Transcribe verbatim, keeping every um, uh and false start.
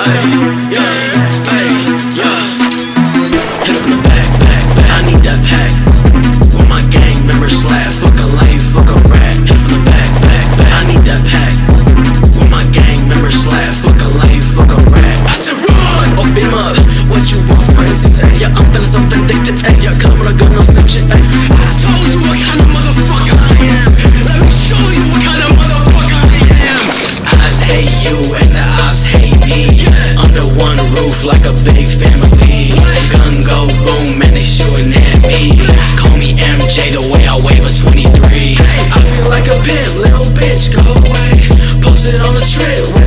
ay, yeah, ay, yeah. Hit from the back, back, back. I need that pack. With my gang members slap. Fuck a life, fuck a rat. Hit from the back, back, back. I need that pack. With my gang members slap. Fuck a life, fuck a rat. I said run! Oh, beat him up. What you want from my instinct? Ay, yeah, I'm feeling so vindictive. Ay, yeah, kill him with a gun, no snitching. Ay, I told you what kind of motherfucker I am. Let me show you what kind of motherfucker I am. Eyes hate you and the ops hate me. Under one roof like a big family. The gun go boom and they shooting at me. Call me M J the way I weigh a twenty-three. I feel like a pimp, little bitch, go away. Posted on the strip.